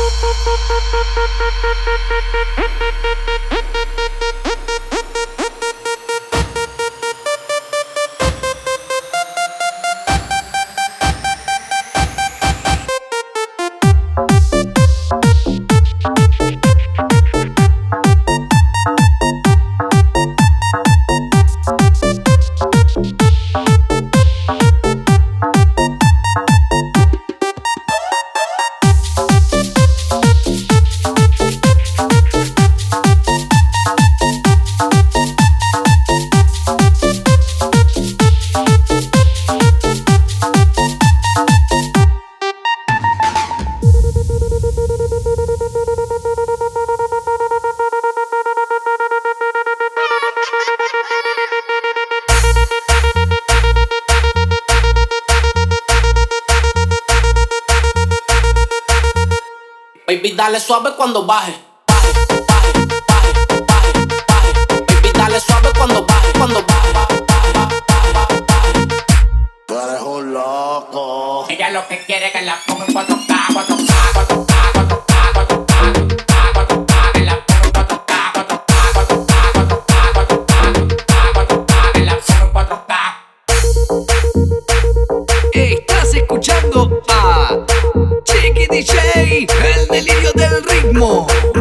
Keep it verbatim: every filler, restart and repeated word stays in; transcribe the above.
Baby, dale suave cuando baje, baje, baje, baje, baje, baje. Baby, dale suave cuando baje, cuando baje, baje, baje, baje, baje. Tú eres un loco. Ella lo que quiere es que la ponga en cuatro K, cuatro K, cuatro K, cuatro K, cuatro K, cuatro K, que la ponga en cuatro K, cuatro K, cuatro K, cuatro K, cuatro K, cuatro K, que la ponga en cuatro K. Estás escuchando a Chiqui D J, el delirio del ritmo.